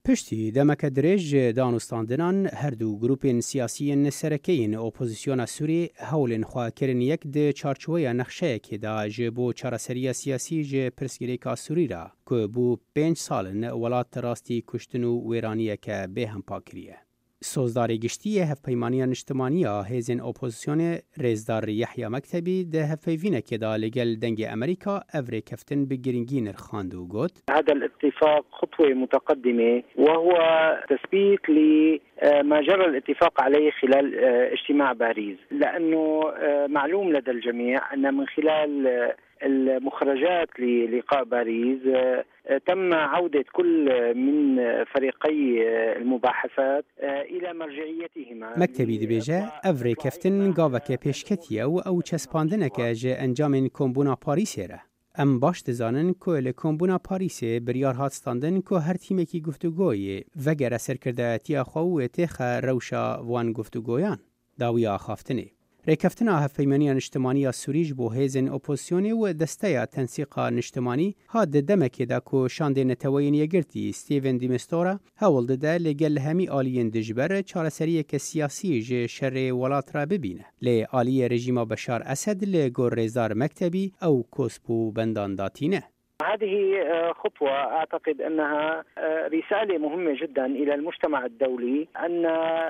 پشتی دمک درێژ دانوستاندنان هەردوو گروپên سیاسیên سەرەکەیین ئۆپۆزیسیۆنا سووری هەوڵên خواکردن یەک di çarçoveya nexşeyekê ji bo çareseriya siyasî ji pirsgirêka Sûrî re ku bû 5 salin welat rastî kuştin û wêraniyeke bêhempa kiriye. Sozdarê giştî hevpeymaniya niştimaniya hêzên opozîsyonê Rêzdar Yehya Mektebî di hevpeyvînekê da li gel dengê Amerîka ev rêkeftin bi giringî nirxand û got هذا الاتفاق خطوة متقدمة وهو تثبيت لما جرى الاتفاق عليه خلال اجتماع باريس، لأنه معلوم لدى الجميع أن من خلال المخرجات للقاء باريس تم عودة كل من فريقي المباحثات إلى مرجعيتهما. مكتبی دبیجه ev rêkeftin gaveke pêşketiye û ew çespandinek ji encamên Kombûna Parîsê re. Em baş dizanin ku li Kombûna Parîsê biryar hat standin ku her tîmekî guftûgoyê vegere serkirdeyetiya xwe û êtêxe rewşa wan guftûgoyan. Dawiya axaftinê. Rêkeftina hevpeymaniya niştimaniya Sûrî ji bo hêzên opozîsyonê û desteya tensîqa niştimanî hat di demekê de ku şandê neteweyên yekgirtî Stephen de Mistura hewl dide lê gel hemî aliyên dijber çareseriyeke siyasî ji şerê welat re bibîne. Lê aliyê rejîma Beşar Esed li gor Rêzdar Mektebî ew kosp û bendan datîne. هذه خطوة أعتقد أنها رسالة مهمة جدا إلى المجتمع الدولي أن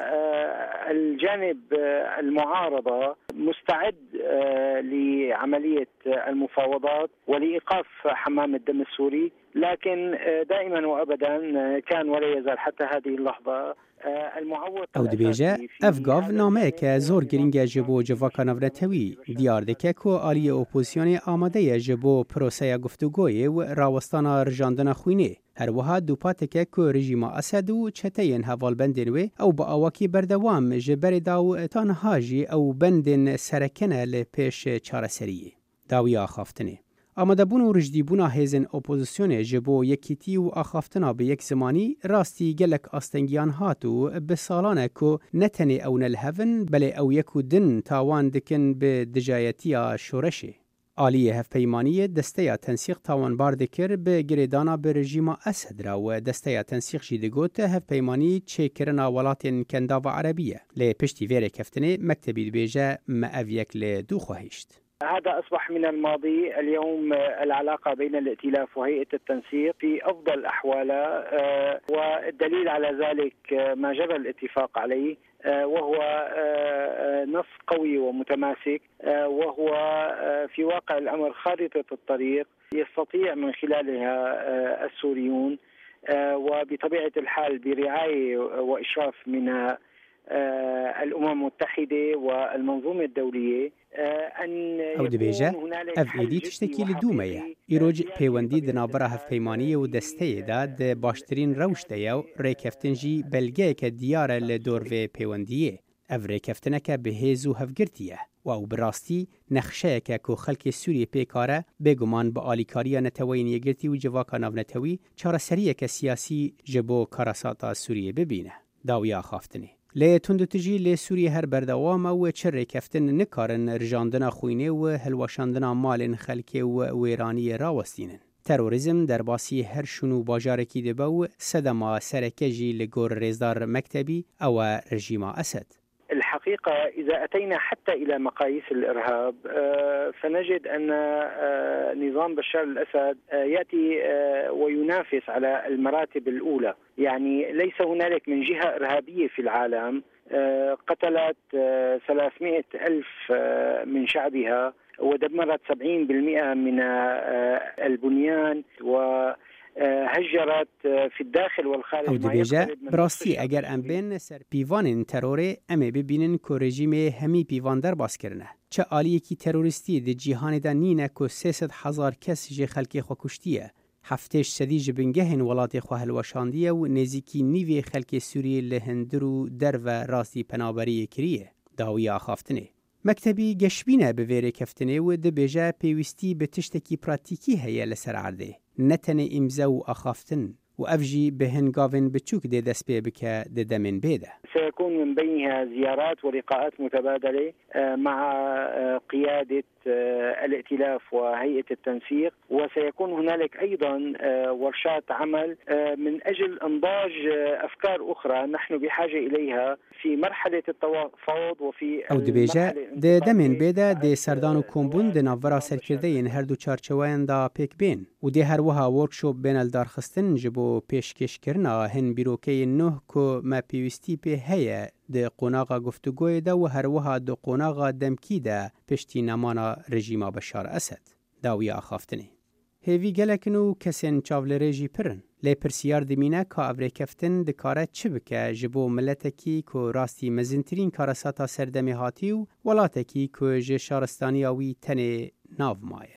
الجانب المعارضة مستعد لعملية المفاوضات ولإيقاف حمام الدم السوري، لكن دائما وأبدا كان ولا يزال حتى هذه اللحظة او دبیجه افگاو نامه که زور گرینگه جبو جواکا نورتوی دیار دکه که آلی اپوزیسیون آماده جبو پروسه گفتگوی و راوستانا رجاندن خوینه. هر وها دوپاته که رژیم اسد و چتین حوال بندن و او با آواکی بردوام جبر داو تانهاجی او بندن سرکنه لپیش چارسریه. داوی آخافتنه. آماده بون و رجدیبونا هیزن اپوزیسیون جبو یکیتی و آخافتنا به یک زمانی راستی گلک آستنگیان هاتو به سالانه که نتنی او نلهون بله او یکو دن تاوان دکن به دجایتی شورشه. آلی هفپیمانی دسته تنسیق تاوان بار دکر به گریدانا به رژیم اسد را و دسته تنسیق شیدگوت هفپیمانی چه کرنا ولاتین کندا و عربیه. لی پشتی ویره کفتنه مکتبی بیجه معویک لدو خواهیشت. هذا أصبح من الماضي. اليوم العلاقة بين الائتلاف وهيئة التنسيق في أفضل أحوالها، والدليل على ذلك ما جرى الاتفاق عليه وهو نص قوي ومتماسك، وهو في واقع الأمر خارطة الطريق يستطيع من خلالها السوريون وبطبيعة الحال برعاية وإشراف من الأمم المتحدة والمنظومة الدولية او دبیجه اف ایدی تشتکی لدومه ایروج پیوندی دنابره هفپیمانی و دسته داد باشترین روشته یو ریکفتنجی بلگه که دیاره لدور و پیوندیه اف ریکفتنه که به هیزو هفگرتیه و او براستی نخشه که خلک سوری پیکاره بگمان با آلیکاری نتوین یگرتی و جواکا ناو نتوی چاره سریه که سیاسی جبو کاراساتا سوریه ببینه داویا خافتنی. لی تندتجی لی سوریه هر بردوام و چه ریکفتن نکارن رجاندن خوینه و هلوشاندن مال خلکی و ویرانی راوستینن. تروریزم در باسی هر شنو باجارکی دبه و صدما سرکجی لگور رێزدار مکتبی او رژیم اسد. الحقيقة إذا أتينا حتى إلى مقاييس الإرهاب فنجد أن نظام بشار الأسد يأتي وينافس على المراتب الأولى، يعني ليس هنالك من جهة إرهابية في العالم قتلت 300 ألف من شعبها ودمرت 70% من البنيان هجرت في الداخل والخارج. او دبیجه براستی اگر ام بین سر پیوان تروری ام ببینن که رژیم همی پیوان در باز کرنه چه آلیه کی تروریستی دی جیهان دا نینه که 300,000 کس جه خلقی خو کشتیه هفتش سدی جبنگهن ولات خو هلوشاندیه و نزیکی نیوی خلق سوریه لهندرو در و راستی پنابری کریه داوی آخافتنه. مکتبی گشبینه به ویره کفتنه و دبیجه پیوستی به تشتکی پراتیکی هیه لسر عرده. نتنه امزا و اخافتن و افجی به هنگاون بچوک ده دست پی بکه ده دمین بیده. سيكون من بينها زيارات ولقاءات متبادلة مع قيادة الائتلاف وهيئة التنسيق، وسيكون هنالك أيضا ورشات عمل من أجل إنضاج أفكار أخرى نحن بحاجة إليها في مرحلة التفاوض وفي او دبیجه ده دمین بیده ده سردان و کمبون ده ناورا سرکرده این هر دو چارچوان دا پیک بین و ده هر وها ورکشوپ بین الدارخستن جبو پیشکش کرنا هن بیروکه نه که ما پیوستی پی هیه ده قناغا گفتگوی ده و هر وها ده قناغا دمکی ده پشتی نمانا رژیما بشار اسد داوی آخافتنه. هیوی گلکنو کسین چاول رژی پرن. لی پرسیار دمینه که اوری کفتن دکاره چه بکه جبو ملتکی که راستی مزنترین کارساتا سردمی هاتیو ولاته کی که جه شارستانی آوی تنه ناو مایه.